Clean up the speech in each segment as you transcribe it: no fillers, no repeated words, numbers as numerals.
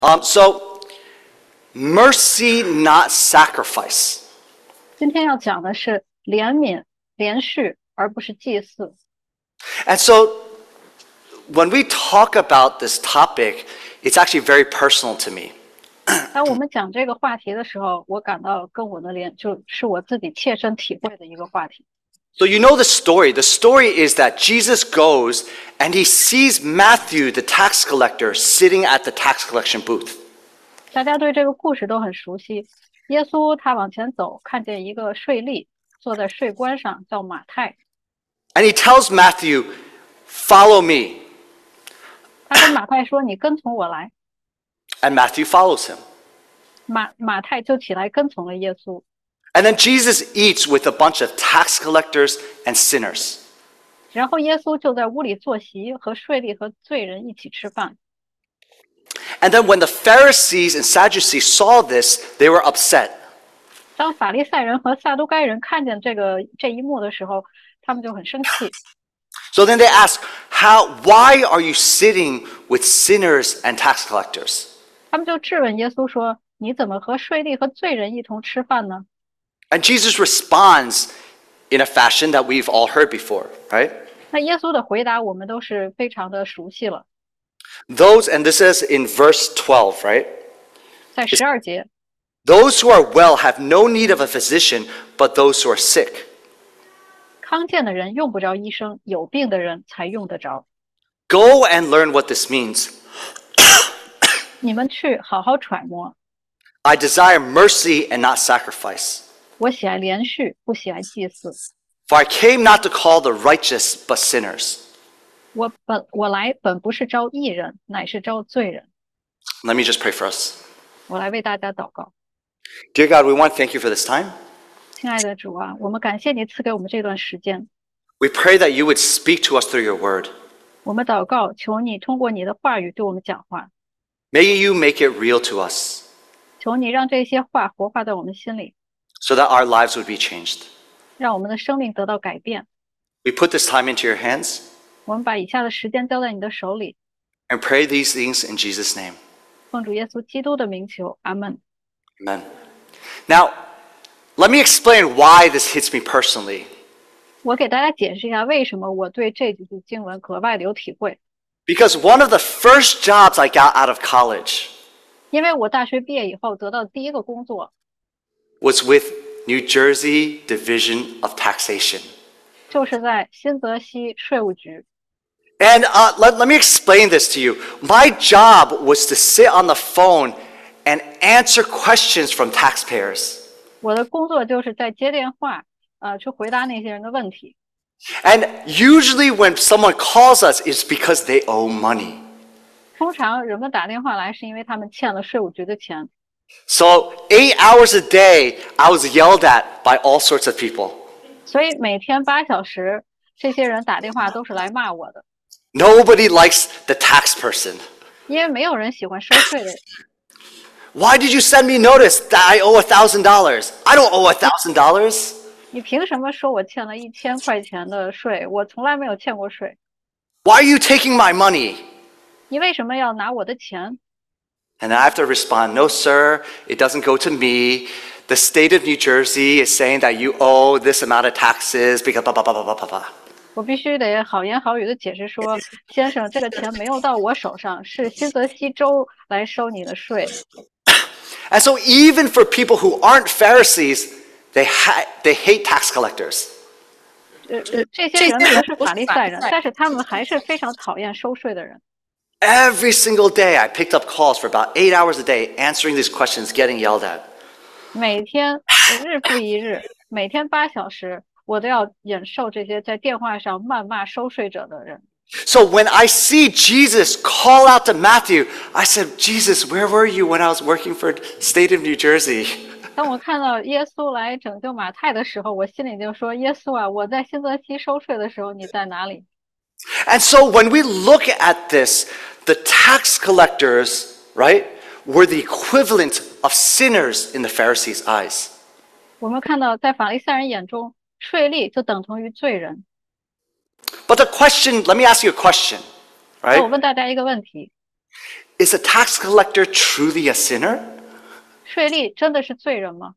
So mercy, not sacrifice. 今天要讲的是怜悯、连续，而不是祭祀。 And so when we talk about this topic, it's actually very personal to me. 当我们讲这个话题的时候，我感到跟我的就是我自己切身体会的一个话题。 So you know the story. The story is that Jesus goes and he sees Matthew, the tax collector, sitting at the tax collection booth. 大家对这个故事都很熟悉。耶稣他往前走，看见一个税吏坐在税关上，叫马太。 And he tells Matthew, "Follow me." 他跟马太说：“你跟从我来。” And Matthew follows him. 马太就起来跟从了耶稣。 And then Jesus eats with a bunch of tax collectors and sinners. 然后耶稣就在屋里坐席，和税吏和罪人一起吃饭。 And then when the Pharisees and Sadducees saw this, they were upset. 当法利赛人和撒都该人看见这一幕的时候，他们就很生气。 So then they ask, why are you sitting with sinners and tax collectors? 他们就质问耶稣说：“你怎么和税吏和罪人一同吃饭呢？” And Jesus responds in a fashion that we've all heard before, right? 那耶稣的回答我们都是非常的熟悉了。 And this is in verse 12, right? 在12节 Those who are well have no need of a physician, but those who are sick. 康健的人用不着医生，有病的人才用得着。 Go and learn what this means. 你们去好好揣摩。 I desire mercy and not sacrifice. 我喜爱连续，不喜爱祭祀。 For I came not to call the righteous, but sinners. 我来本不是招义人，乃是招罪人。 Let me just pray for us. 我来为大家祷告。 Dear God, we want to thank you for this time. 亲爱的主啊，我们感谢你赐给我们这段时间。 We pray that you would speak to us through your word. 我们祷告，求你通过你的话语对我们讲话。 May you make it real to us. 求你让这些话活化在我们心里。 So that our lives would be changed. 让我们的生命得到改变。 We put this time into your hands. 我们把以下的时间交在你的手里。 And pray these things in Jesus' name. 奉主耶稣基督的名求，阿门。 Amen. Now, let me explain why this hits me personally. 我给大家解释一下为什么我对这几句经文格外的有体会。 Because one of the first jobs I got out of college 因为我大学毕业以后得到的第一个工作 was with New Jersey Division of Taxation. 就是在新泽西税务局。 And let me explain this to you. My job was to sit on the phone and answer questions from taxpayers. 我的工作就是在接电话，去回答那些人的问题。 And usually when someone calls us, it's because they owe money. 通常人们打电话来是因为他们欠了税务局的钱。 So 8 hours a day, I was yelled at by all sorts of people. 所以每天8小时，这些人打电话都是来骂我的。 Nobody likes the tax person. 因为没有人喜欢收税的人。 Why did you send me notice that I owe $1,000? I don't owe $1,000. 你凭什么说我欠了1000块钱的税？我从来没有欠过税。 Why are you taking my money? 你为什么要拿我的钱？ And I have to respond, no, sir, it doesn't go to me. The state of New Jersey is saying that you owe this amount of taxes because blah, blah, blah, blah, blah, blah. 我必须得好言好语的解释说，先生，这个钱没有到我手上，是新泽西州来收你的税。 And so even for people who aren't Pharisees, they hate tax collectors. 这些人不是法利赛人，但是他们还是非常讨厌收税的人。 Every single day, I picked up calls for about 8 hours a day, answering these questions, getting yelled at. 每天日复一日，每天8小时，我都要忍受这些在电话上谩骂收税者的人。 So when I see Jesus call out to Matthew, I said, Jesus, where were you when I was working for state of New Jersey? 当我看到耶稣来拯救马太的时候，我心里就说：耶稣啊，我在新泽西收税的时候，你在哪里？ And so when we look at this, the tax collectors, right, were the equivalent of sinners in the Pharisees' eyes. 我们看到在法利赛人眼中，税吏就等同于罪人。 But the question, let me ask you a question, 那我 right? 问大家一个问题： Is a tax collector truly a sinner? 税吏真的是罪人吗？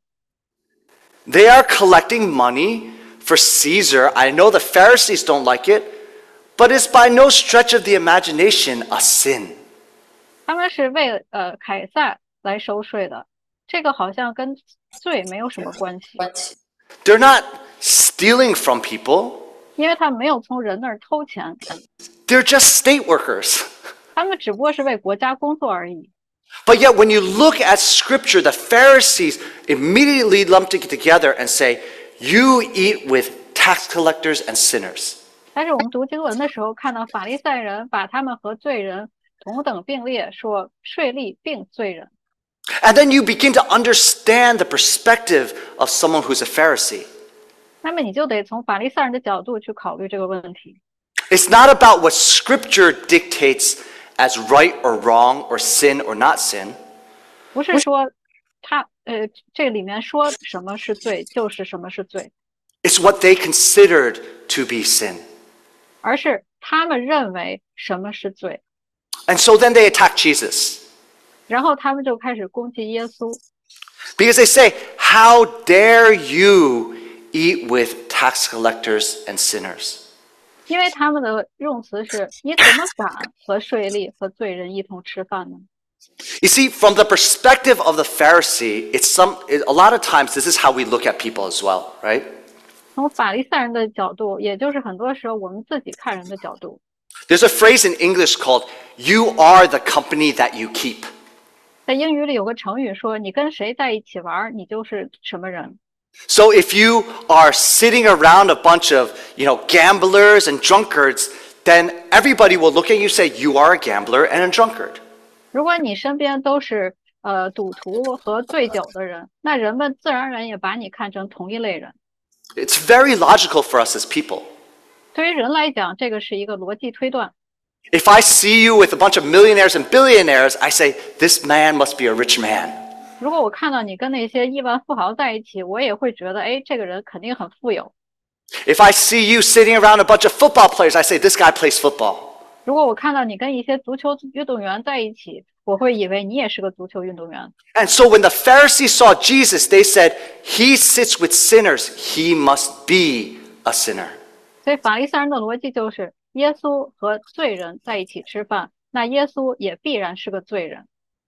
They are collecting money for Caesar. I know the Pharisees don't like it, but it's by no stretch of the imagination a sin. 他们是为凯撒来收税的，这个好像跟罪没有什么关系， They're not stealing from people. 因为他们没有从人那儿偷钱， They're just state workers. 他们只不过是为国家工作而已。 But yet, when you look at Scripture, the Pharisees immediately lump it together and say, you eat with tax collectors and sinners. 但是我们读经文的时候，看到法利赛人把他们和罪人同等并列，说税吏并罪人。 And then you begin to understand the perspective of someone who's a Pharisee. 那么你就得从法利赛人的角度去考虑这个问题。 It's not about what Scripture dictates as right or wrong or sin or not sin. 不是说这里面说什么是罪就是什么是罪， It's what they considered to be sin. 而是他们认为什么是罪， And so then they attack Jesus 然后他们就开始攻击耶稣， because they say, how dare you eat with tax collectors and sinners? 因为他们的用词是你怎么敢和税吏和罪人一同吃饭呢？ You see, from the perspective of the Pharisee, a lot of times this is how we look at people as well, right? 从法利赛人的角度，也就是很多时候我们自己看人的角度， There's a phrase in English called, you are the company that you keep. 在英语里有个成语说，你跟谁在一起玩，你就是什么人。 So if you are sitting around a bunch of, gamblers and drunkards, then everybody will look at you and say, you are a gambler and a drunkard. 如果你身边都是赌徒和醉酒的人，那人们自然而然也把你看成同一类人。 It's very logical for us as people. 对于人来讲，这个是一个逻辑推断。 If I see you with a bunch of millionaires and billionaires, I say, this man must be a rich man. 如果我看到你跟那些亿万富豪在一起，我也会觉得，哎，这个人肯定很富有。 If I see you sitting around a bunch of football players, I say, this guy plays football. 如果我看到你跟一些足球运动员在一起，我会以为你也是个足球运动员。 And so when the Pharisees saw Jesus, they said, he sits with sinners. He must be a sinner. 所以法利赛人的逻辑就是，耶稣和罪人在一起吃饭，那耶稣也必然是个罪人。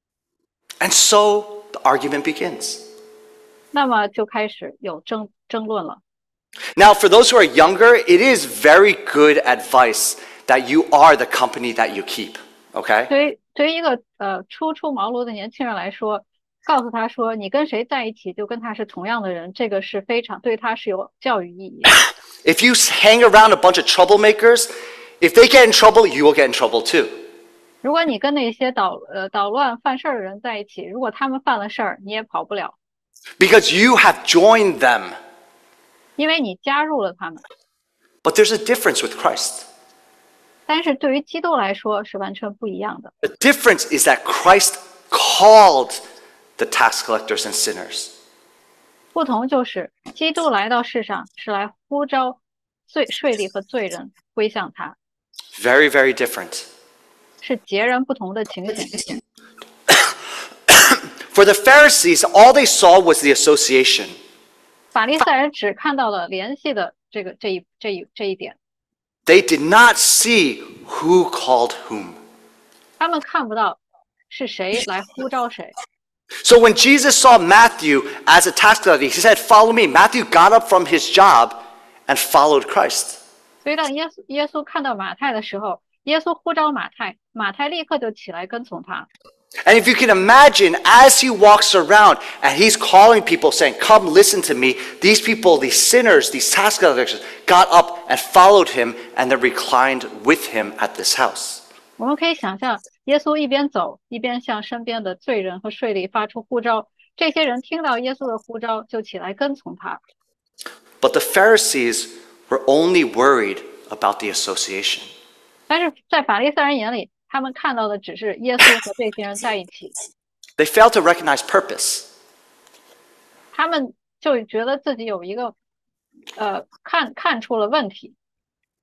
And so the argument begins. 那么就开始有争论了。 Now, for those who are younger, it is very good advice that you are the company that you keep. Okay? 对于一个初出茅庐的年轻人来说，告诉他说你跟谁在一起就跟他是同样的人，这个是非常对他是有教育意义的。 If you hang around a bunch of troublemakers, if they get in trouble, you will get in trouble too. 如果你跟那些捣乱犯事儿的人在一起，如果他们犯了事儿，你也跑不了， Because you have joined them. 因为你加入了他们。 But there's a difference with Christ. 但是对于基督来说是完全不一样的。 The difference is that Christ called the tax collectors and sinners. 不同就是基督来到世上是来呼召税吏和罪人归向他， Very, very different. 是截然不同的情形。 For the Pharisees, all they saw was the association. 法利赛人只看到了联系的这一点， They did not see who called whom. 他们看不到是谁来呼召谁。 So when Jesus saw Matthew as a tax collector, he said, follow me. Matthew got up from his job and followed Christ. 所以当耶稣看到马太的时候，耶稣呼召马太，马太立刻就起来跟从他。 And if you can imagine, as he walks around and he's calling people saying, come listen to me, these people, these sinners, these tax collectors got up and followed him and then reclined with him at this house. 我们可以想象，耶稣一边走，一边向身边的罪人和税吏发出呼召。这些人听到耶稣的呼召，就起来跟从他。 But the Pharisees were only worried about the association. 但是在法利赛人眼里，他们看到的只是耶稣和这些人在一起， They failed to recognize purpose. 他们就觉得自己有一个看出了问题。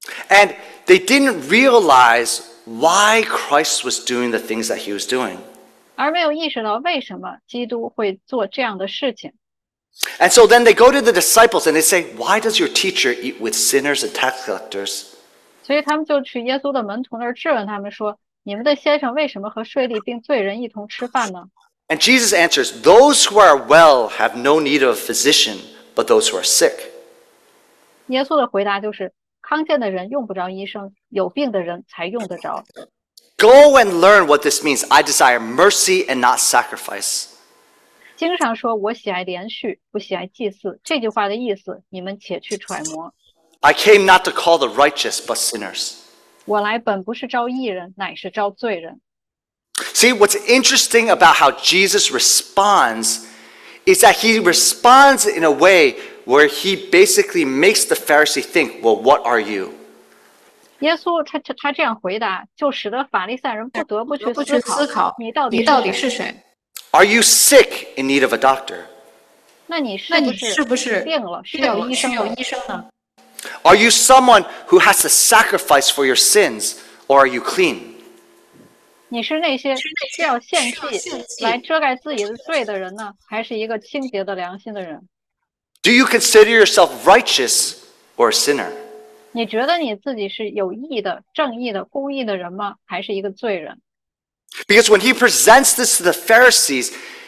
And they didn't realize why Christ was doing the things that he was doing. 而没有意识到为什么基督会做这样的事情。 And so then they go to the disciples and they say, "Why does your teacher eat with sinners and tax collectors?" 所以他们就去耶稣的门徒那儿质问他们说：“你们的先生为什么和税吏并罪人一同吃饭呢？” And Jesus answers, "Those who are well have no need of a physician, but those who are sick." 耶稣的回答就是：康健的人用不着医生，有病的人才用得着。 Go and learn what this means. I desire mercy and not sacrifice. 经上说：“我喜爱连续，不喜爱祭祀。”这句话的意思，你们且去揣摩。 I came not to call the righteous, but sinners. 我来本不是招义人，乃是招罪人。 See, what's interesting about how Jesus responds is that he responds in a way where he basically makes the Pharisee think, well, what are you? 耶稣他这样回答，就使得法利赛人不得不去思考，你到底是谁？ Are you sick in need of a doctor? 那你是不是病了，需要医生呢？ Are you someone who has to sacrifice for your sins, or are you clean? 你是那些需要献祭来遮盖自己的罪的人呢，还是一个清洁的良心的人？ Do you consider yourself righteous or a sinner? 你觉得你自己是有义的、正义的、公义的人吗？还是一个罪人？ Because when he presents this to the Pharisees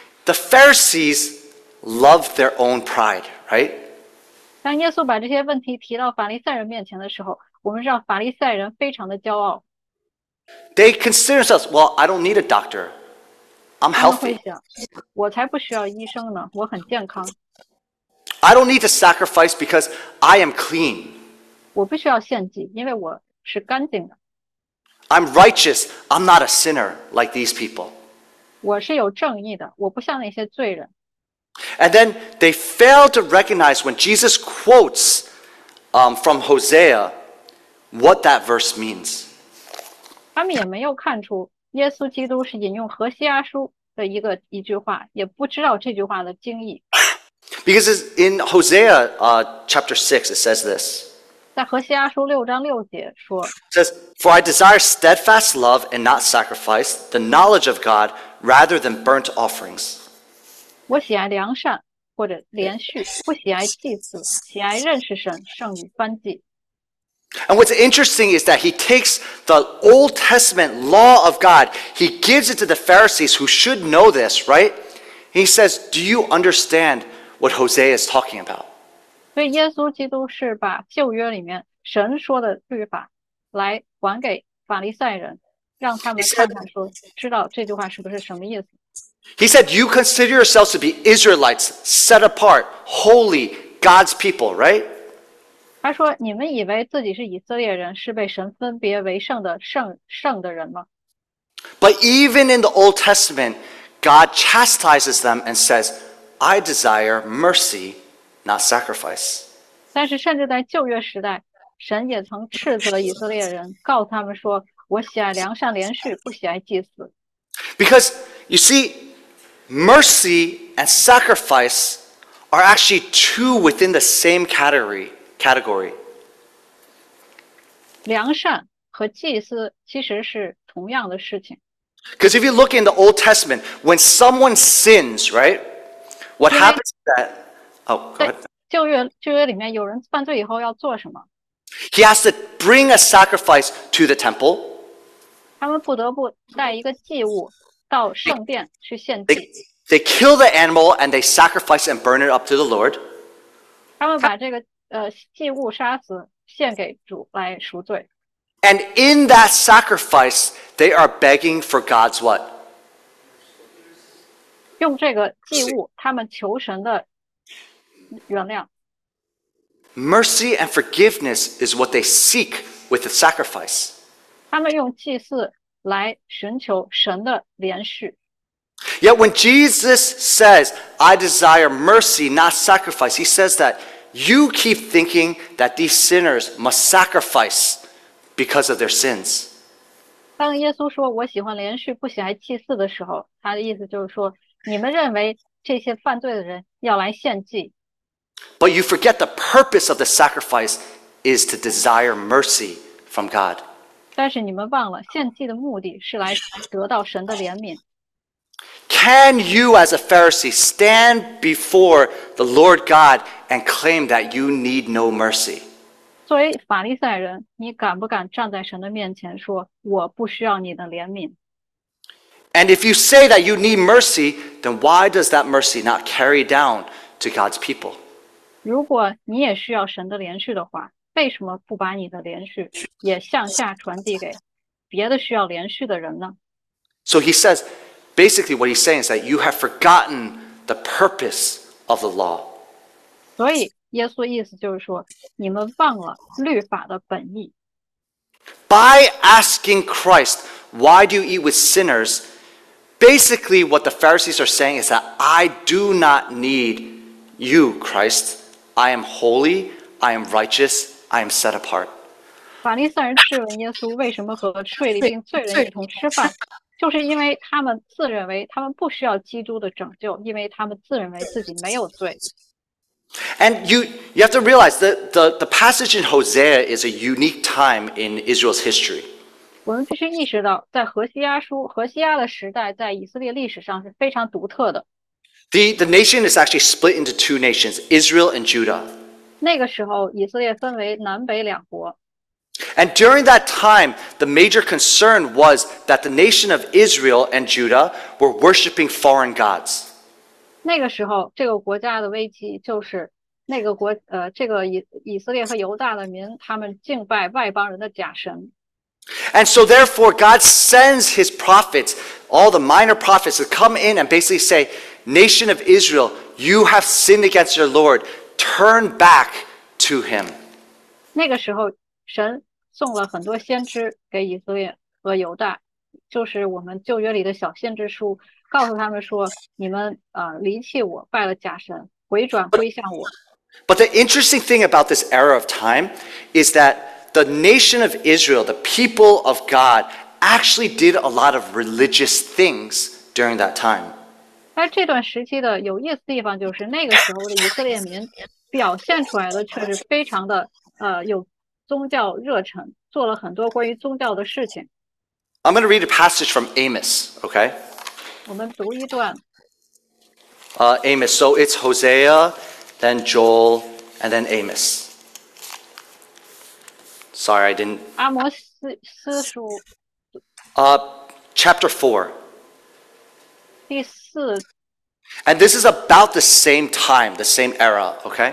love their own pride, right? 当耶稣把这些问题提到法利赛人面前的时候，我们知道法利赛人非常的骄傲。 They consider themselves, well, I don't need a doctor. I'm 他们会 healthy. 想，我才不需要医生呢，我很健康， I don't need to sacrifice because I am clean. 我不需要献祭，因为我是干净的， I'm righteous. I'm not a sinner like these people. 我是有正义的，我不像那些罪人。 And then they fail to recognize when Jesus quotes from Hosea what that verse means. 他们也没有看出耶稣基督是引用何西阿书的一句话，也不知道这句话的经义。 Because in Hosea chapter 6, it says this. 在何西阿书6章6节说 It says, "For I desire steadfast love and not sacrifice, the knowledge of God rather than burnt offerings." 我喜爱良善或者连续，不喜爱祭祀，喜爱认识神胜于燔祭。 And what's interesting is that he takes the Old Testament law of God, he gives it to the Pharisees who should know this, right? He says, "Do you understand what Hosea is talking about?" 所以耶稣基督是把旧约里面神说的律法来还给法利赛人，让他们看看说，知道这句话是不是什么意思。 He said, "You consider yourselves to be Israelites, set apart, holy, God's people," right? 他说：“你们以为自己是以色列人，是被神分别为圣的圣的人吗？ But even in the Old Testament, God chastises them and says, "I desire mercy, not sacrifice." 但是甚至在旧约时代，神也曾斥责以色列人，告诉他们说：我喜爱良善连续，不喜爱祭祀。 Because you see, mercy and sacrifice are actually two within the same category. 良善和祭祀其实是同样的事情。 Because if you look in the Old Testament, when someone sins, right? What happens is that, oh, go 在 ahead. 旧约里面，有人犯罪以后要做什么？ He has to bring a sacrifice to the temple. 他们不得不带一个祭物到圣殿去献祭。 They kill the animal and they sacrifice and burn it up to the Lord. 他们把这个祭物杀死，献给主来赎罪。 And in that sacrifice, they are begging for God's what? 用这个祭物，他们求神的原谅。 Mercy and forgiveness is what they seek with the sacrifice. 他们用祭祀来寻求神的怜恤。 Yet when Jesus says, "I desire mercy, not sacrifice," he says that you keep thinking that these sinners must sacrifice because of their sins. 当耶稣说我喜欢连续，不喜爱祭祀的时候，他的意思就是说，你们认为这些犯罪的人要来献祭， But you forget the purpose of the sacrifice is to desire mercy from God. 但是你们忘了，献祭的目的是来得到神的怜悯。 Can you, as a Pharisee, stand before the Lord God and claim that you need no mercy? 作为法利赛人，你敢不敢站在神的面前说：“我不需要你的怜悯？” And if you say that you need mercy, then why does that mercy not carry down to God's people? 如果你也需要神的怜恤的话，为什么不把你的怜恤也向下传递给别的需要怜恤的人呢？ So he says, basically what he's saying is that you have forgotten the purpose of the law. 所以耶稣意思就是说，你们忘了律法的本意。 By asking Christ, why do you eat with sinners? Basically what the Pharisees are saying is that I do not need you, Christ. I am holy, I am righteous, I am set apart. 法利赛人质问耶稣为什么和税吏并罪人一同吃饭，就是因为他们自认为他们不需要基督的拯救，因为他们自认为自己没有罪。 And you have to realize that the passage in Hosea is a unique time in Israel's history. 我们必须意识到，在何西阿的时代，在以色列历史上是非常独特的。 The nation is actually split into two nations, Israel and Judah. 那个时候，以色列分为南北两国。 And during that time, the major concern was that the nation of Israel and Judah were worshiping foreign gods. 那个时候，这个国家的危机就是这个以色列和犹大的民，他们敬拜外邦人的假神。 And so therefore, God sends his prophets, all the minor prophets, to come in and basically say, Nation of Israel, you have sinned against your Lord. Turn back to him. 那个时候，神送了很多先知给以色列和犹大，就是我们旧约里的小先知书，告诉他们说：你们离弃我，拜了假神，回转归向我。 But the interesting thing about this era of time is that the nation of Israel, the people of God, actually did a lot of religious things during that time. 而这段时期的有意思的地方就是，那个时候的以色列民表现出来的却是非常的有宗教热忱，做了很多关于宗教的事情。 I'm going to read a passage from Amos, okay? 我们读一段。 Amos. So it's Hosea, then Joel, and then Amos. Sorry, I didn't. 阿摩斯书 Chapter 4. 第4。 And this is about the same time, the same era, okay?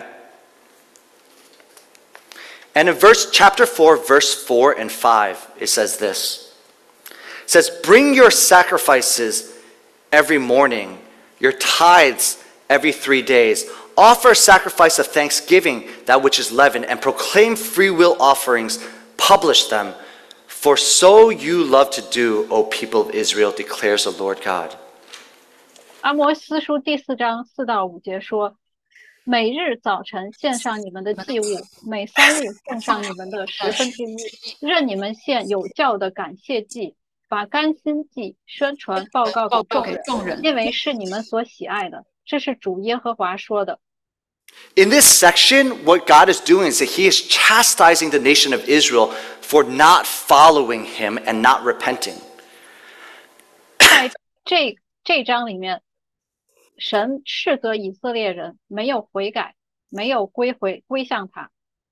And in chapter 4, verse 4 and 5, it says this. It says, bring your sacrifices every morning, your tithes every 3 days. Offer a sacrifice of thanksgiving, that which is leavened, and proclaim free will offerings. Publish them. For so you love to do, O people of Israel, declares the Lord God. 阿摩斯书第4章4到5节说：每日早晨献上你们的祭物，每3日献上你们的1/10，任你们献有教的感谢祭，把甘心祭宣传报告给众人，因为是你们所喜爱的。这是主耶和华说的。 In this section, what God is doing is that he is chastising the nation of Israel for not following him and not repenting. 在这章里面，神斥责以色列人没有悔改，没有归向他。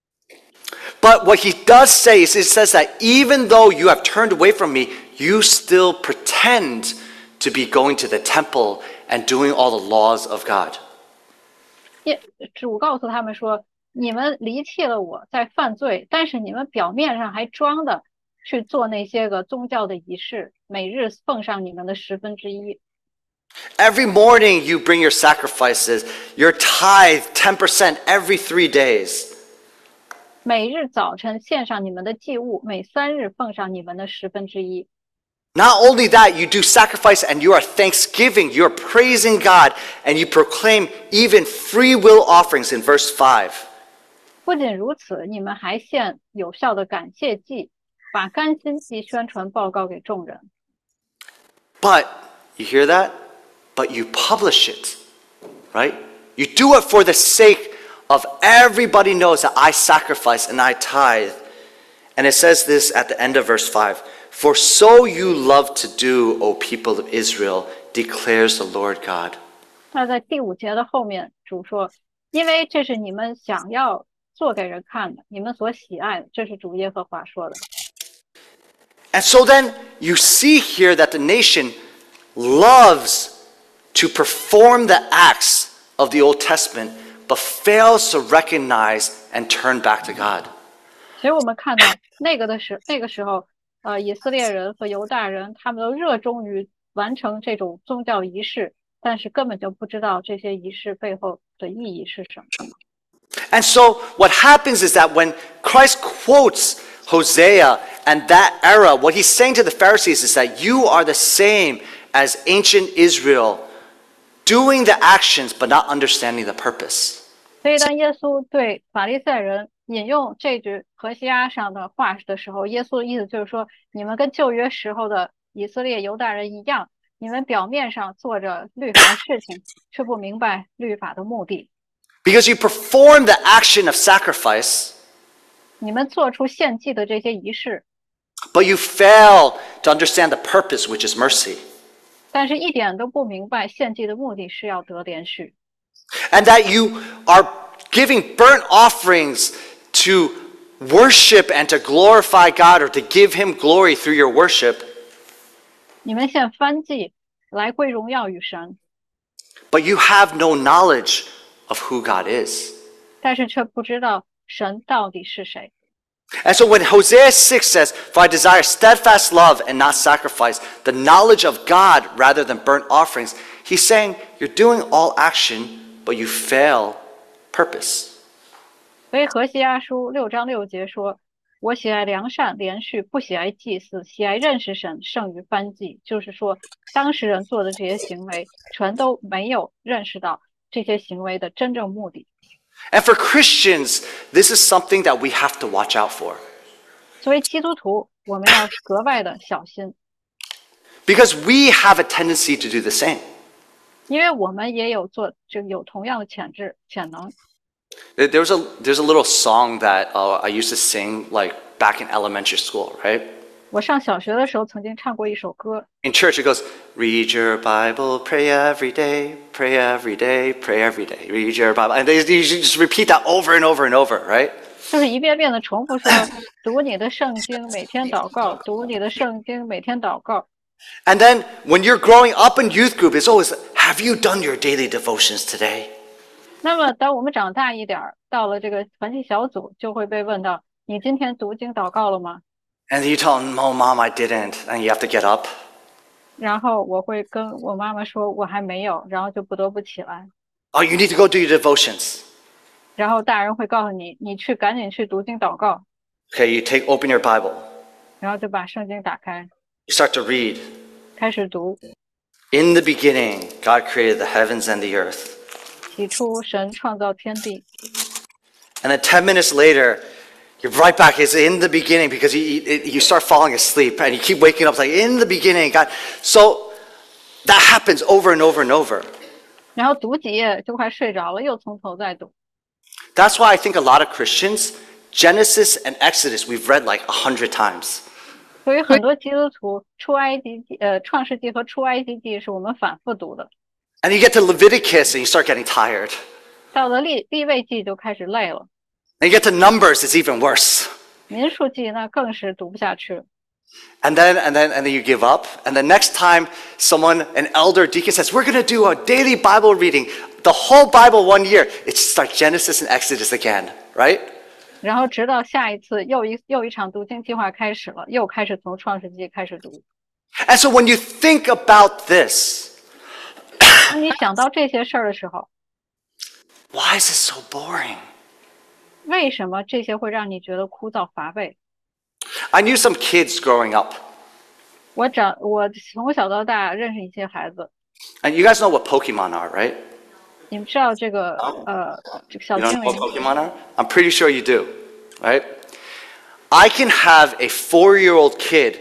But what he does say is, it says that even though you have turned away from me, you still pretend to be going to the temple and doing all the laws of God. 主告诉他们说：你们离弃了我，在犯罪，但是你们表面上还装的去做那些个宗教的仪式，每日奉上你们的1/10。 Every morning you bring your sacrifices, your tithe 10% every 3 days. 每日早晨献上你们的祭物，每3日奉上你们的1/10。 Not only that, you do sacrifice and you are thanksgiving, you're praising God, and you proclaim even free will offerings in verse 5. 不仅如此，你们还献有效的感谢祭，把甘心祭宣传报告给众人。 But, you hear that? But you publish it, right? You do it for the sake of everybody knows that I sacrifice and I tithe. And it says this at the end of verse 5. For so you love to do, O people of Israel, declares the Lord God. 那在第5节的后面，主说，因为这是你们想要做给人看的，你们所喜爱的，这是主耶和华说的。 And so then you see here that the nation loves to perform the acts of the Old Testament, but fails to recognize and turn back to God. 所以我们看到那个时候，以色列人和犹大人，他们都热衷于完成这种宗教仪式，但是根本就不知道这些仪式背后的意义是什么。 And so what happens is that when Christ quotes Hosea and that era, what he's saying to the Pharisees is that you are the same as ancient Israel, doing the actions but not understanding the purpose. 所以当耶稣对法利赛人引用这句何西阿上的话的时候，耶稣的意思就是说，你们跟旧约时候的以色列犹大人一样，你们表面上做着律法的事情，却不明白律法的目的。 Because you perform the action of sacrifice, 你们做出献祭的这些仪式， but you fail to understand the purpose, which is mercy. 但是一点都不明白献祭的目的是要得连续。 And that you are giving burnt offerings to worship and to glorify God or to give him glory through your worship. 你们献燔祭来归荣耀与神， But you have no knowledge of who God is. 但是却不知道神到底是谁。 And so when Hosea 6 says, For I desire steadfast love and not sacrifice, the knowledge of God rather than burnt offerings, he's saying you're doing all action, but you fail purpose. 所以何西阿书6章6节说，我喜爱良善连续，不喜爱祭祀，喜爱认识神胜于燔祭。就是说，当时人做的这些行为，全都没有认识到这些行为的真正目的。 And for Christians, this is something that we have to watch out for. 作为基督徒，我们要格外的小心， Because we have a tendency to do the same. 因为我们也有有同样的潜能。 There's a little song that I used to sing like back in elementary school, right? 我上小学的时候曾经唱过一首歌， In church it goes, read your Bible, pray every day, pray every day, pray every day, read your Bible. And you just repeat that over and over and over, right? 就是一遍遍的重复说，读你的圣经，每天祷告，读你的圣经，每天祷告。 And then when you're growing up in youth group, it's always, have you done your daily devotions today? 那么当我们长大一点，到了这个团契小组，就会被问到，你今天读经祷告了吗？ And you tell them, oh, Mom, I didn't. And you have to get up. 然后我会跟我妈妈说，我还没有，然后就不得不起来。 Oh, you need to go do your devotions. 然后大人会告诉你，你赶紧去读经祷告。 Okay, you open your Bible. 然后就把圣经打开， You start to read. 开始读。 In the beginning, God created the heavens and the earth. 起初神创造天地， And then 10 minutes later, you're right back. It's in the beginning because you start falling asleep and you keep waking up. It's like, in the beginning, God. So that happens over and over and over. 然后读几页就快睡着了，又从头再读。 That's why I think a lot of Christians, Genesis and Exodus, we've read like 100 times. 所以很多基督徒创世纪和出埃及记是我们反复读的， And you get to Leviticus and you start getting tired. 到了利未记就开始累了， And you get to Numbers, it's even worse. 民数记那更是读不下去了。 And then you give up. And the next time an elder deacon says, we're going to do a daily Bible reading, the whole Bible 1 year, it starts Genesis and Exodus again, right? 然后直到下一次又一场读经计划开始了，又开始从创世纪开始读。 And so when you think about this, 当你想到这些事儿的时候， why is it so boring? 为什么这些会让你觉得枯燥乏味？ I knew some kids growing up. 我从小到大认识一些孩子， And you guys know what Pokemon are, right? 你们知道这个这个小 You 精 know what 灵， Pokemon are? I'm pretty sure you do, right? I can have a 4-year-old kid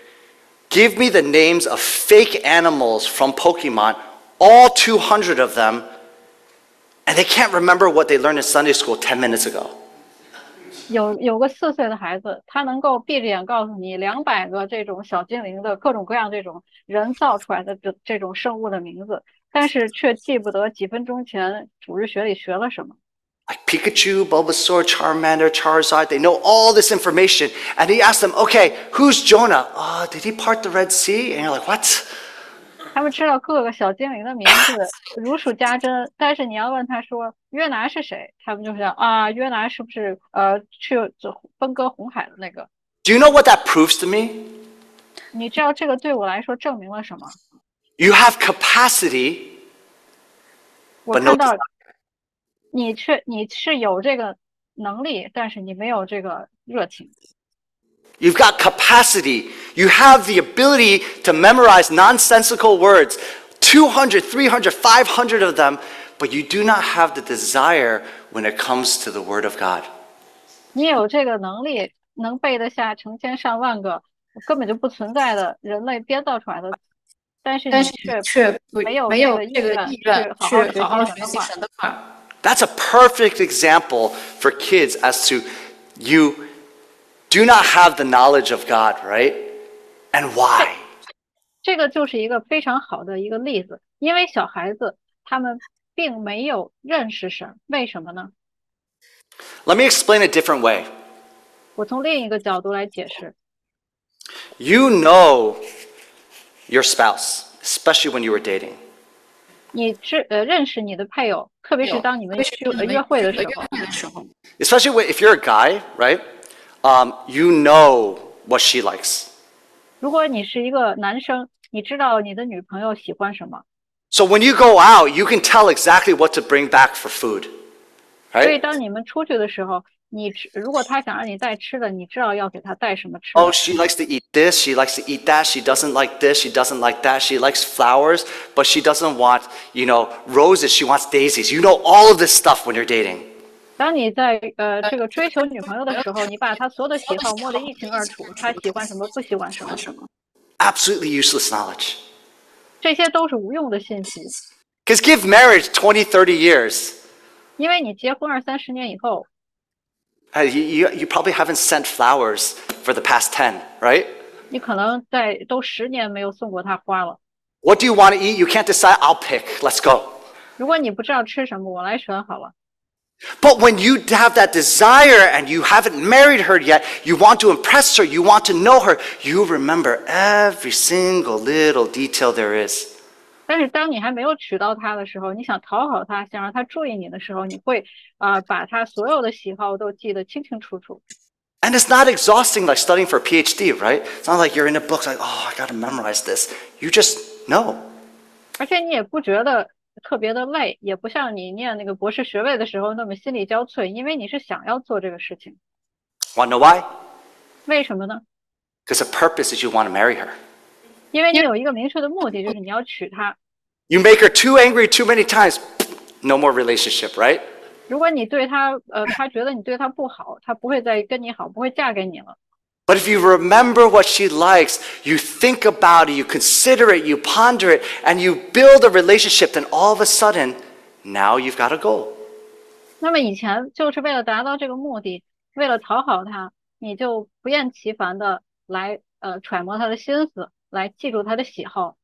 give me the names of fake animals from Pokemon, all 200 of them, And they can't remember what they learned in Sunday school 10 minutes ago. 有个4岁的孩子，他能够闭着眼告诉你200个这种小精灵的各种各样这种人造出来的这种生物的名字，但是却记不得几分钟前主日学里学了什么。 Like Pikachu, Bulbasaur, Charmander, Charizard, they know all this information. And he asks them, okay, who's Jonah? Did he part the Red Sea? And you're like, what? 他们知道各个小精灵的名字如数家珍，但是你要问他说约拿是谁，他们就想啊，约拿是不是去分割红海的那个？ Do you know what that proves to me? 你知道这个对我来说证明了什么？ You have capacity, 我 but no 看到 desire. 你是有这个能力，但是你没有这个热情。 You've got capacity. You have the ability to memorize nonsensical words, 200, 300, 500 of them, but you do not have the desire when it comes to the Word of God. 你有这个能力，能背得下成千上万个根本就不存在的人类编造出来的，但是你却没有这个意愿去好好学习神的话。 That's a perfect example for kids as to you do not have the knowledge of God, right? And why? 这个就是一个非常好的一个例子，因为小孩子他们并没有认识神，为什么呢？ Let me explain a different way. 我从另一个角度来解释。 You know your spouse, especially when you were dating. 你认识你的配偶，特别是当你们去约会的时候。 Especially if you're a guy, right? You know what she likes. 如果你是一个男生，你知道你的女朋友喜欢什么。 So when you go out, you can tell exactly what to bring back for food, 所以 right? 当你们出去的时候，如果他想让你带吃的，你知道要给他带什么吃的。 Oh, she likes to eat this, she likes to eat that, she doesn't like this, she doesn't like that, she likes flowers, but she doesn't want, roses, she wants daisies. You know all of this stuff when you're dating. 当你在这个追求女朋友的时候，你把她所有的喜好摸得一清二楚，她喜欢什么，不喜欢什么。 Absolutely useless knowledge. 这些都是无用的信息， Because give marriage 20, 30 years. 因为你结婚20-30年以后， You probably haven't sent flowers for the past 10, right? 你可能都10年没有送过她花了。 What do you want to eat? You can't decide. I'll pick. Let's go. 如果你不知道吃什么，我来选好了。 But when you have that desire and you haven't married her yet, you want to impress her, you want to know her, you remember every single little detail there is. 但是当你还没有娶到她的时候，你想讨好她，想让她注意你的时候，你会把她所有的喜好都记得清清楚楚。 And it's not exhausting like studying for a PhD, right? It's not like you're in a book like, oh, I got to memorize this. You just know. 而且你也不觉得特别的累，也不像你念那个博士学位的时候那么心力交瘁，因为你是想要做这个事情。 Want to know why? 为什么呢？ Because the purpose is you want to marry her. 因为你有一个明确的目的，就是你要娶她。 You make her too angry too many times, no more relationship, right? 如果你对她，她觉得你对她不好，她不会再跟你好，不会嫁给你了。 But if you remember what she likes, you think about it, you consider it, you ponder it, and you build a relationship, then all of a sudden, now you've got a goal. 那么以前就是为了达到这个目的，为了讨好她，你就不厌其烦的来揣摩她的心思，来记住她的喜好。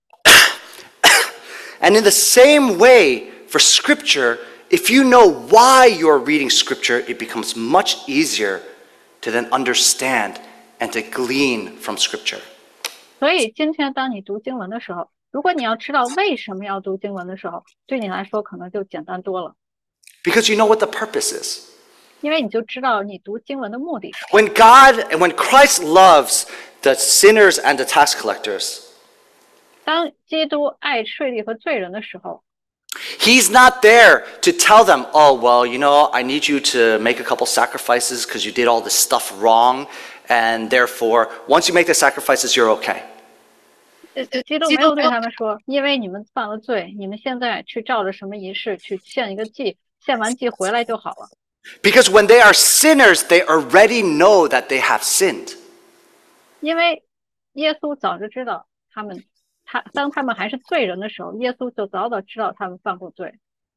And in the same way, for Scripture, if you know why you're reading Scripture, it becomes much easier to then understand and to glean from Scripture. 所以今天当你读经文的时候，如果你要知道为什么要读经文的时候，对你来说可能就简单多了， Because you know what the purpose is. 因为你就知道你读经文的目的。 When Christ loves the sinners and the tax collectors, 当基督爱税吏和罪人的时候， He's not there to tell them, oh, well, I need you to make a couple sacrifices because you did all this stuff wrong, and therefore, once you make the sacrifices, you're okay. 基督没有对他们说，因为你们犯了罪，你们现在去照着什么仪式去献一个祭，献完祭回来就好了。 Because when they are sinners, they already know that they have sinned. 因为耶稣早就知道当他们还是罪人的时候，耶稣就早早知道他们犯过罪。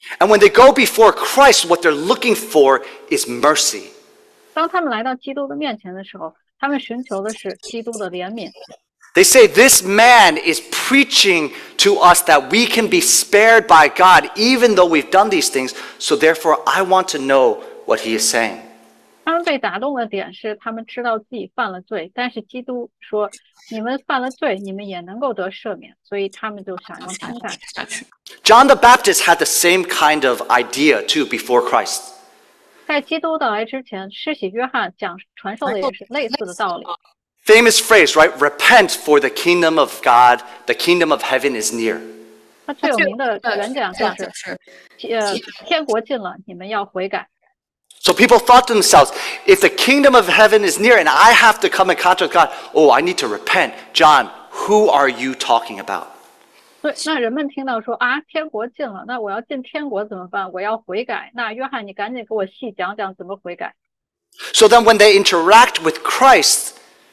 And when they go before Christ, what they're looking for is mercy. 当他们来到基督的面前的时候，他们寻求的是基督的怜悯。 They say this man is preaching to us that we can be spared by God even though we've done these things, so therefore I want to know what he is saying. 他们被打动的点是，他们知道自己犯了罪，但是基督说，你们犯了罪，你们也能够得赦免，所以他们就想要听下去。 John the Baptist had the same kind of idea too before Christ. 在基督到来之前，施洗约翰传授的也是类似的道理。 Famous phrase, right? Repent, for the kingdom of God, the kingdom of heaven is near. 他最有名的演讲就是，天国近了，你们要悔改。 So people thought to themselves, if the kingdom of heaven is near and I have to come in contact with God, oh, I need to repent. John, who are you talking about? 所以，那人们听到说啊，天国近了，那我要进天国怎么办？我要悔改。那约翰，你赶紧给我细讲讲怎么悔改。 So then when they interact with Christ,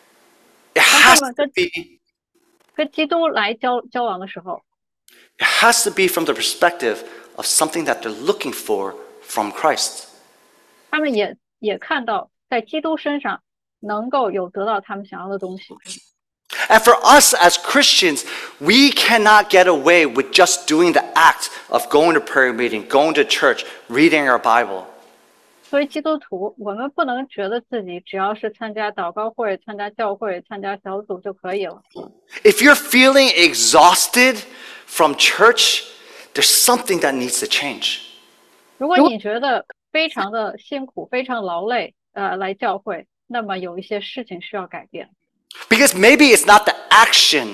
it has to be 跟基督来交往的时候， it has to be from the perspective of something that they're looking for from Christ. 他们也看到在基督身上能够有得到他们想要的东西。 And for us as Christians, we cannot get away with just doing the act of going to prayer meeting, going to church, reading our Bible. 作为基督徒，我们不能觉得自己只要是参加祷告会、参加教会、参加小组就可以了。 If you're feeling exhausted from church, there's something that needs to change. 如果你觉得非常的辛苦、非常劳累，来教会，那么有一些事情需要改变。 Because maybe it's not the action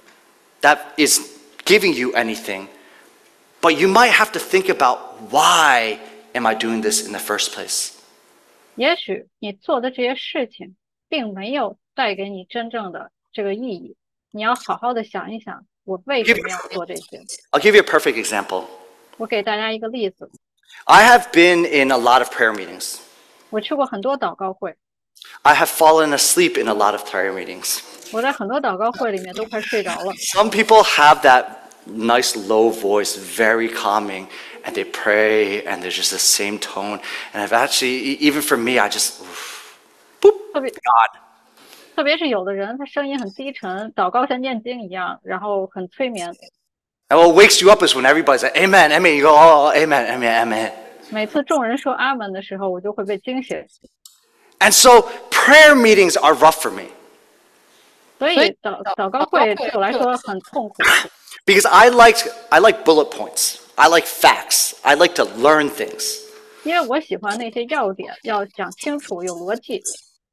that is giving you anything, but you might have to think about why am I doing this in the first place? 也许你做的这些事情并没有带给你真正的这个意义，你要好好的想一想，我为什么要做这些？ I'll give you a perfect example. 我给大家一个例子， I have been in a lot of prayer meetings. 我去过很多祷告会， I have fallen asleep in a lot of prayer meetings. 我在很多祷告会里面都快睡着了。 Some people have that nice low voice, very calming, and they pray and there's just the same tone. And I've actually, even for me, I just, boop, 特别 God. 特别是有的人，他声音很低沉，祷告像念经一样，然后很催眠。 And what wakes you up is when everybody's like, amen, amen. You go, oh, amen, amen, amen. 每次众人说阿门的时候，我就会被惊醒。 And so prayer meetings are rough for me 所以祷告会对我来说很痛苦， because I like bullet points. I like facts. I like to learn things. 因为我喜欢那些要点，要讲清楚，有逻辑。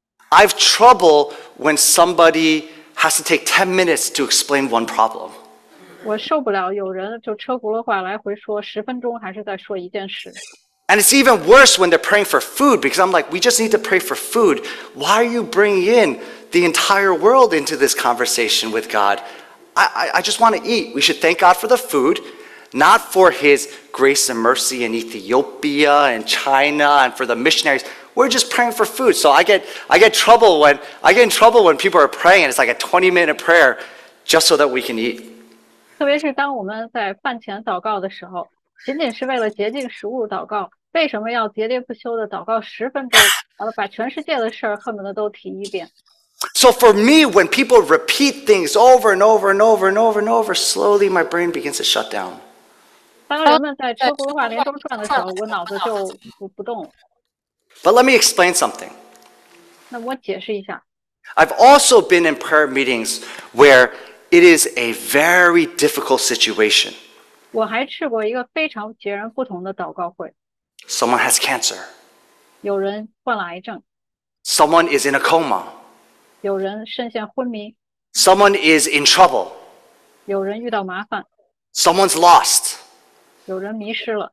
I have trouble when somebody has to take 10 minutes to explain one problem. 我受不了有人就车轱辘话来回说10分钟，还是在说一件事。 And it's even worse when they're praying for food because I'm like, we just need to pray for food. Why are you bringing in the entire world into this conversation with God? I just want to eat. We should thank God for the food, not for his grace and mercy in Ethiopia and China and for the missionaries. We're just praying for food. So I get in trouble when people are praying and it's like a 20-minute prayer just so that we can eat. 特别是当我们在饭前祷告的时候，仅仅是为了洁净食物祷告，为什么要喋喋不休的祷告10分钟，然后把全世界的事儿恨不得都提一遍？ So for me, when people repeat things over and over and over and over and over, slowly my brain begins to shut down. 当人们在车轱辘话连轴转的时候，我脑子就不动了。 But let me explain something. 那我解释一下， I've also been in prayer meetings where it is a very difficult situation. 我还去过一个非常截然不同的祷告会， Someone has cancer. 有人患了癌症， Someone is in a coma. 有人深陷昏迷， Someone is in trouble. 有人遇到麻烦， Someone's lost. 有人迷失了。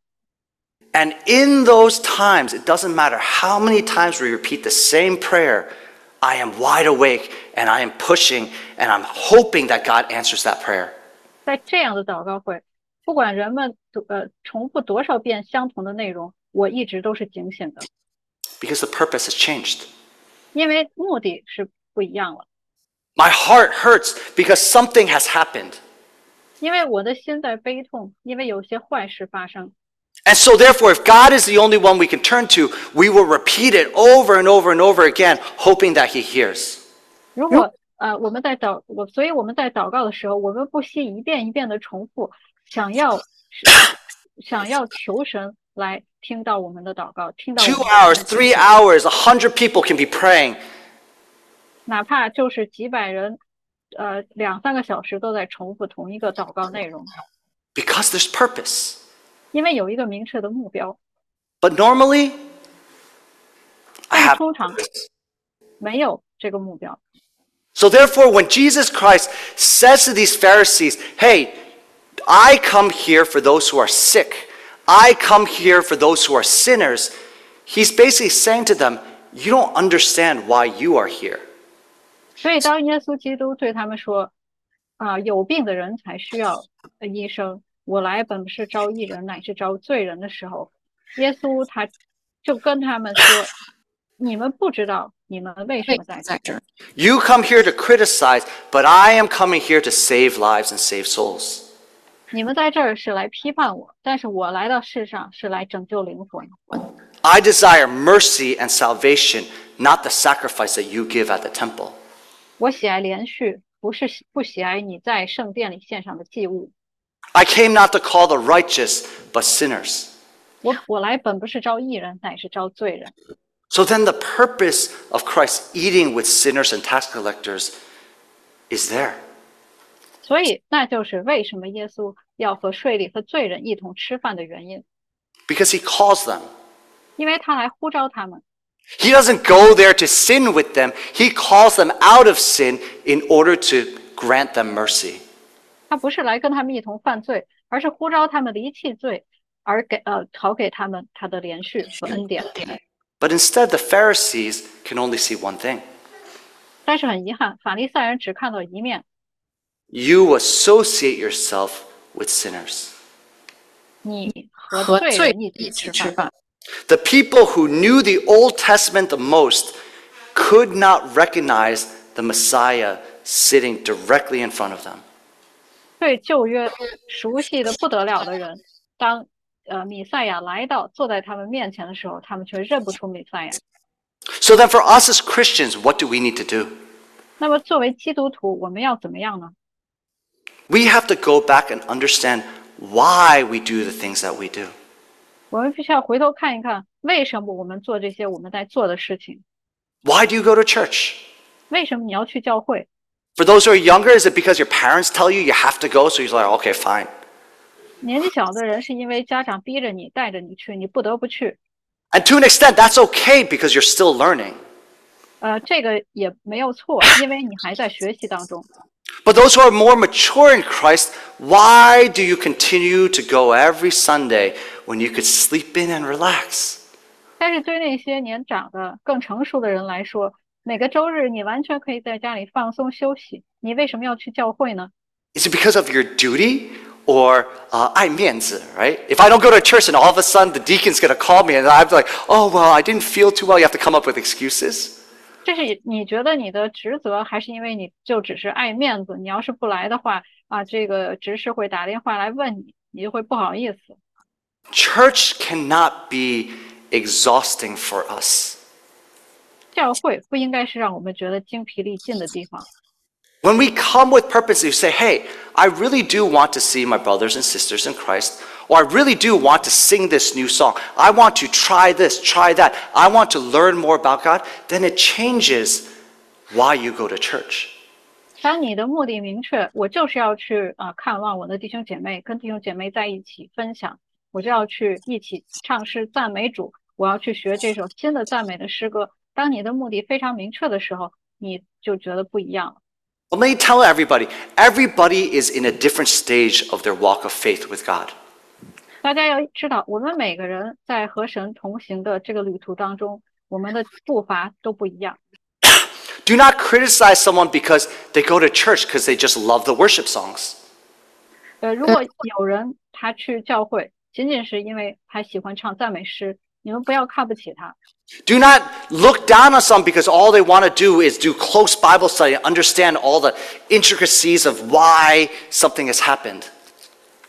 And in those times, it doesn't matter how many times we repeat the same prayer, I am wide awake and I am pushing and I'm hoping that God answers that prayer. 在这样的祷告会，不管人们重复多少遍相同的内容，我一直都是警醒的， Because the purpose has changed. 因为目的是不一样了。 My heart hurts because something has happened. 因为我的心在悲痛，因为有些坏事发生。 And so therefore, if God is the only one we can turn to, we will repeat it over and over and over again, hoping that he hears. 如果所以我们在祷告的时候，我们不惜一遍一遍的重复，想要求神来听到我们的祷告，听到我 2 们的 hours, 3 hours, 100 people can be praying. 哪怕就是几百人，2-3个小时都在重复同一个祷告内容， Because there's purpose. 因为有一个明确的目标。 But normally, I 但是 have 通常没有这个目标。 So therefore, when Jesus Christ says to these Pharisees, hey, I come here for those who are sick. I come here for those who are sinners. He's basically saying to them, you don't understand why you are here. 所以当耶稣基督对他们说，有病的人才需要医生，我来本不是招义人，乃是招罪人的时候，耶稣他就跟他们说，你们不知道你们为什么在这儿。 You come here to criticize, but I am coming here to save lives and save souls. 你们在这儿是来批判我，但是我来到世上是来拯救灵魂。 I desire mercy and salvation, not the sacrifice that you give at the temple. 我喜爱连续，不喜爱你在圣殿里献上的祭物。 I came not to call the righteous, but sinners. 我来本不是招义人，乃是招罪人。 So then the purpose of Christ eating with sinners and tax collectors is there. 所以那就是为什么耶稣要和税吏和罪人一同吃饭的原因， Because he calls them. 因为他来呼召他们。 He doesn't go there to sin with them. He calls them out of sin in order to grant them mercy. 他不是来跟他们一同犯罪，而是呼召他们离弃罪，而讨给他们他的连续和恩典。 But instead, the Pharisees can only see one thing. 但是很遗憾，法利赛人只看到一面， You associate yourself with sinners. 你和罪人一起吃饭。 The people who knew the Old Testament the most could not recognize the Messiah sitting directly in front of them. 对旧约熟悉的不得了的人，当弥赛亚来到坐在他们面前的时候，他们却认不出弥赛亚。 So then for us as Christians, what do we need to do? 那么作为基督徒，我们要怎么样呢？ We have to go back and understand why we do the things that we do. 我们必须要回头看一看，为什么我们做这些我们在做的事情？ Why do you go to church? 为什么你要去教会？ For those who are younger, is it because your parents tell you you have to go? So you're like, okay, fine. 年纪小的人是因为家长逼着你带着你去，你不得不去。 And to an extent, that's okay because you're still learning. 这个也没有错，因为你还在学习当中。 But those who are more mature in Christ, why do you continue to go every Sunday when you could sleep in and relax? 但是对那些年长的更成熟的人来说，每个周日你完全可以在家里放松休息，你为什么要去教会呢？ Is it because of your duty? Or, 爱面子, right? If I don't go to church and all of a sudden the deacon's going to call me and I'm like, oh, well, I didn't feel too well. You have to come up with excuses. 这是你觉得你的职责，还是因为你就只是爱面子？你要是不来的话，这个执事会打电话来问你，你就会不好意思。 Church cannot be exhausting for us. 教会不应该是让我们觉得精疲力尽的地方。 When we come with purpose, you say, hey, I really do want to see my brothers and sisters in Christ, or I really do want to sing this new song. I want to try this, try that. I want to learn more about God. Then it changes why you go to church. 当你的目的明确，我就是要去看望我的弟兄姐妹，跟弟兄姐妹在一起分享，我就要去一起唱诗赞美主，我要去学这首新的赞美的诗歌。当你的目的非常明确的时候，你就觉得不一样了。 Well, let me tell everybody is in a different stage of their walk of faith with God. 大家要知道，我们每个人在和神同行的这个旅途当中，我们的步伐都不一样。 Do not criticize someone because they go to church because they just love the worship songs. 如果有人他去教会，仅仅是因为他喜欢唱赞美诗，你们不要看不起他。 Do not look down on some because all they want to do is do close Bible study and understand all the intricacies of why something has happened.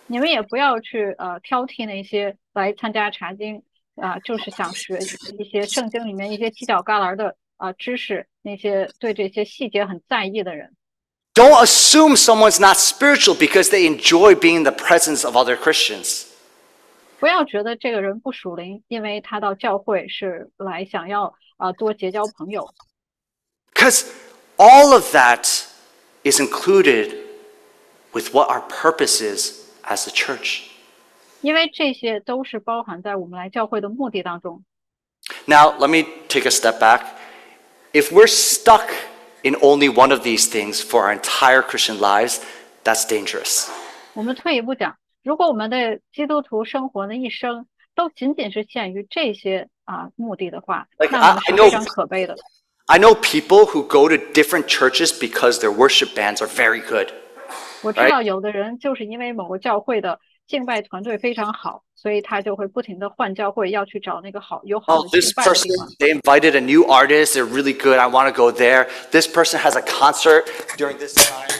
你们也不要去挑剔那些来参加查经就是想学一些圣经里面一些犄角旮旯的知识，那些对这些细节很在意的人。 Don't assume someone's not spiritual because they enjoy being in the presence of other Christians. 不要觉得这个人不属灵，因为他到教会是来想要多结交朋友。 Because all of that is included with what our purpose is as a church. 因为这些都是包含在我们来教会的目的当中。 Now, let me take a step back. If we're stuck in only one of these things for our entire Christian lives, that's dangerous. 我们退一步讲，如果我们的基督徒生活的一生都仅仅是限于这些目的的话，那么是非常可悲的。 I know people who go to different churches because their worship bands are very good. 我知道有的人就是因为某个教会的敬拜团队非常好，所以他就会不停的换教会，要去找那个有好的敬拜的地方。 They invited a new artist. They're really good. I want to go there. This person has a concert during this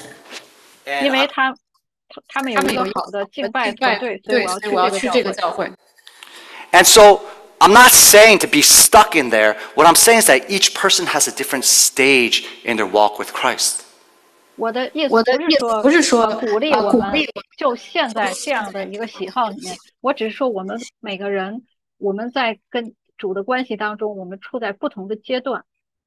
time. 因为他们有一个好的敬拜团队，所以我要去这个教会。 And so I'm not saying to be stuck in there. What I'm saying is that each person has a different stage in their walk with Christ. 我的意思不是说鼓励我们就陷在这样的一个喜好里面，我只是说我们每个人，我们在跟主的关系当中，我们处在不同的阶段。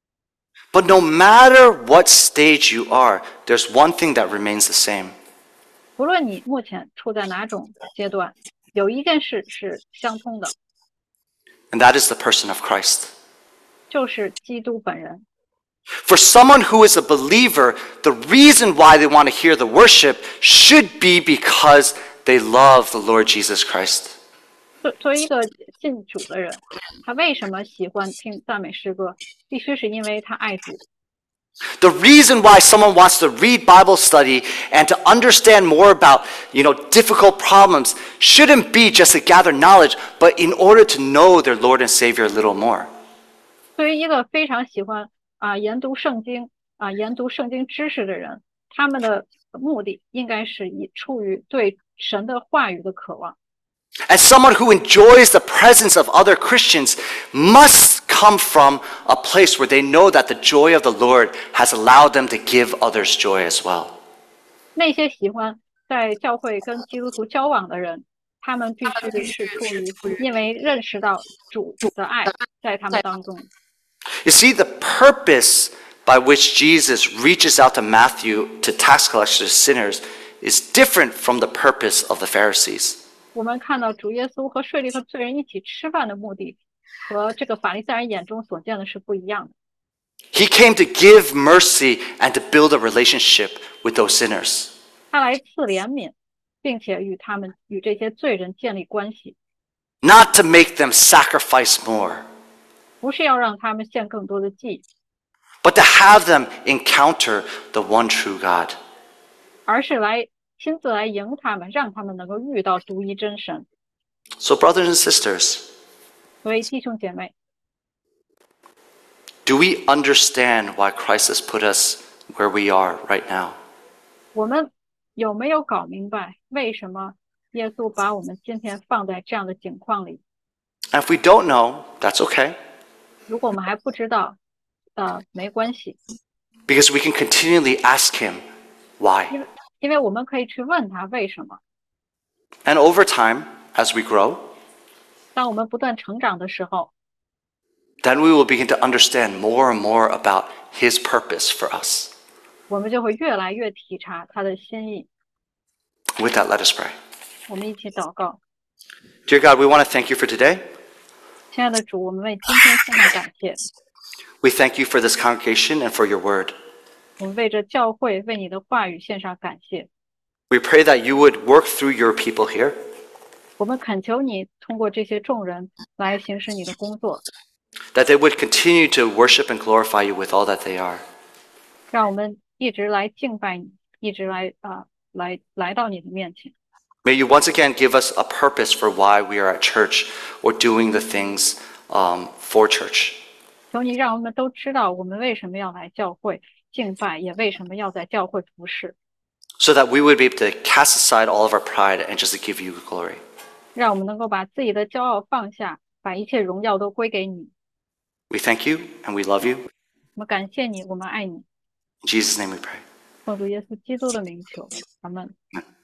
But no matter what stage you are, there's one thing that remains the same. 无论你目前处在哪种阶段，有一件事是相通的。 And that is the person of Christ. 就是基督本人。 For someone who is a believer, the reason why they want to hear the worship should be because they love the Lord Jesus Christ. 作为一个信主的人，他为什么喜欢听赞美诗歌？必须是因为他爱主。 The reason why someone wants to read Bible study and to understand more about, difficult problems shouldn't be just to gather knowledge, but in order to know their Lord and Savior a little more. 对于一个非常喜欢研读圣经研读圣经知识的人，他们的目的应该是出于对神的话语的渴望。 And someone who enjoys the presence of other Christians must come from a place where they know that the joy of the Lord has allowed them to give others joy as well. 那些喜欢在教会跟基督徒交往的人，他们必须是出于因为认识到主的爱在他们当中。 You see, the purpose by which Jesus reaches out to Matthew, to tax collectors, sinners, is different from the purpose of the Pharisees. 我们看到主耶稣和税吏和罪人一起吃饭的目的，和这个法利赛人眼中所见的是不一样的。 He came to give mercy and to build a relationship with those sinners. 他来赐怜悯，并且与这些罪人建立关系。 Not to make them sacrifice more. 不是要让他们献更多的祭， but to have them encounter the one true God. 而是亲自来迎他们，让他们能够遇到独一真神。 So, brothers and sisters, 所以弟兄姐妹， do we understand why Christ has put us where we are right now? 我们有没有搞明白为什么耶稣把我们今天放在这样的境况里？ And if we don't know, that's okay. 如果我们还不知道，没关系， Because we can continually ask him why. 因为我们可以去问他为什么。 And over time, as we grow, 当我们不断成长的时候， then we will begin to understand more and more about his purpose for us. 我们就会越来越体察他的心意。 With that, let us pray. 我们一起祷告。 Dear God, we want to thank you for today. 亲爱的主，我们为今天献上感谢。 We thank you for this congregation and for your word. 我们为这教会、为你的话语献上感谢。 We pray that you would work through your people here. 我们恳求你通过这些众人来行使你的工作， That they would continue to worship and glorify you with all that they are. 让我们一直来敬拜你，一直来到你的面前。 May you once again give us a purpose for why we are at church or doing the things for church. 求你让我们都知道我们为什么要来教会敬拜，也为什么要在教会服侍。 so that we would be able to cast aside all of our pride and just to give you glory. 让我们能够把自己的骄傲放下，把一切荣耀都归给你。 We thank you and we love you. 我们感谢你，我们爱你。 In Jesus' name we pray. 奉主耶稣基督的名求，阿门。 Amen.